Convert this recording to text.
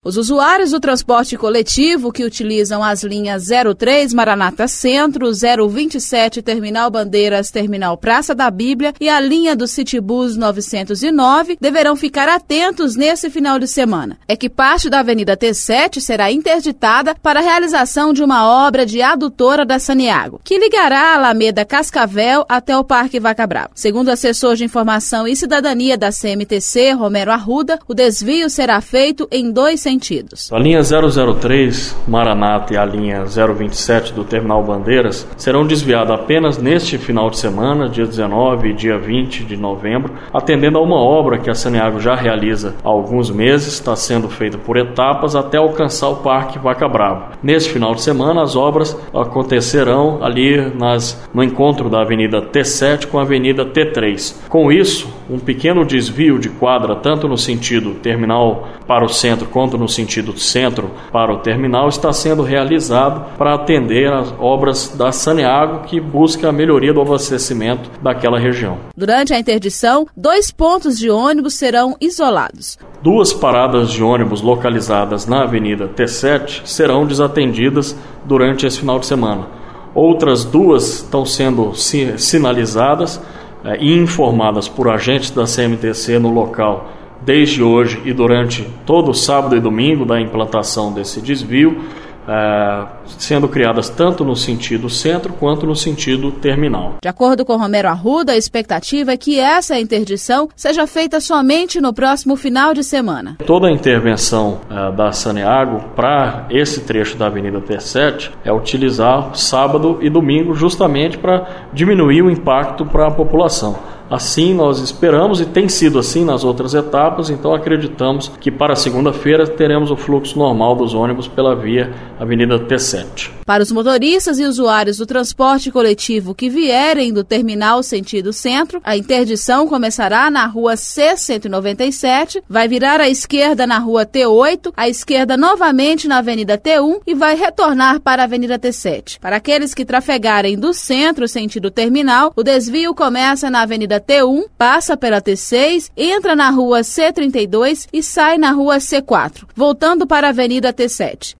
Os usuários do transporte coletivo que utilizam as linhas 03 Maranata Centro, 027 Terminal Bandeiras, Terminal Praça da Bíblia e a linha do Citibus 909 deverão ficar atentos nesse final de semana. É que parte da Avenida T7 será interditada para a realização de uma obra de adutora da Saneago, que ligará a Alameda Cascavel até o Parque Vaca Brava. Segundo o assessor de Informação e Cidadania da CMTC, Romero Arruda, o desvio será feito em 2 sentidos. A linha 003 Maranata e a linha 027 do Terminal Bandeiras serão desviadas apenas neste final de semana, dia 19 e dia 20 de novembro, atendendo a uma obra que a Saneago já realiza há alguns meses, está sendo feita por etapas até alcançar o Parque Vaca Brava. Neste final de semana, as obras acontecerão ali no encontro da Avenida T7 com a Avenida T3. Com isso, um pequeno desvio de quadra, tanto no sentido terminal para o centro quanto no sentido centro para o terminal, está sendo realizado para atender às obras da Saneago, que busca a melhoria do abastecimento daquela região. Durante a interdição, 2 pontos de ônibus serão isolados. 2 paradas de ônibus localizadas na Avenida T7 serão desatendidas durante esse final de semana. Outras 2 estão sendo sinalizadas e informadas por agentes da CMTC no local desde hoje e durante todo o sábado e domingo da implantação desse desvio, sendo criadas tanto no sentido centro quanto no sentido terminal. De acordo com Romero Arruda, a expectativa é que essa interdição seja feita somente no próximo final de semana. Toda a intervenção da Saneago para esse trecho da Avenida T7 é utilizar sábado e domingo justamente para diminuir o impacto para a população. Assim nós esperamos, e tem sido assim nas outras etapas, então acreditamos que para segunda-feira teremos o fluxo normal dos ônibus pela via Avenida T7. Para os motoristas e usuários do transporte coletivo que vierem do terminal sentido centro, a interdição começará na rua C197, vai virar à esquerda na rua T8, à esquerda novamente na Avenida T1 e vai retornar para a Avenida T7. Para aqueles que trafegarem do centro sentido terminal, o desvio começa na Avenida T1, passa pela T6, entra na rua C32 e sai na rua C4, voltando para a Avenida T7.